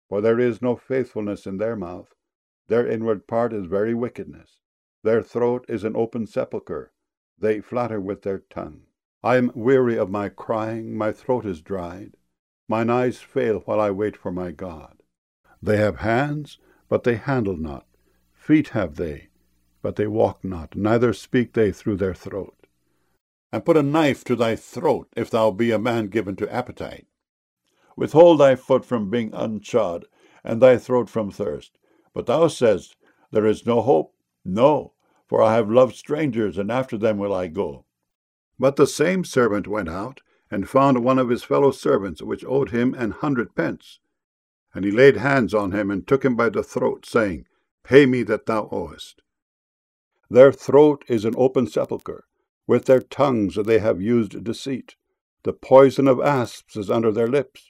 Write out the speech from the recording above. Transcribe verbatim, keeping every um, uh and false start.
For there is no faithfulness in their mouth. Their inward part is very wickedness. Their throat is an open sepulchre. They flatter with their tongue. I am weary of my crying, my throat is dried. Mine eyes fail while I wait for my God. They have hands, but they handle not. Feet have they, but they walk not, neither speak they through their throat. And put a knife to thy throat, if thou be a man given to appetite. Withhold thy foot from being unshod, and thy throat from thirst. But thou sayest, There is no hope. No, for I have loved strangers, and after them will I go. But the same servant went out, and found one of his fellow servants, which owed him an hundred pence. And he laid hands on him, and took him by the throat, saying, Pay me that thou owest. Their throat is an open sepulchre. With their tongues they have used deceit. The poison of asps is under their lips.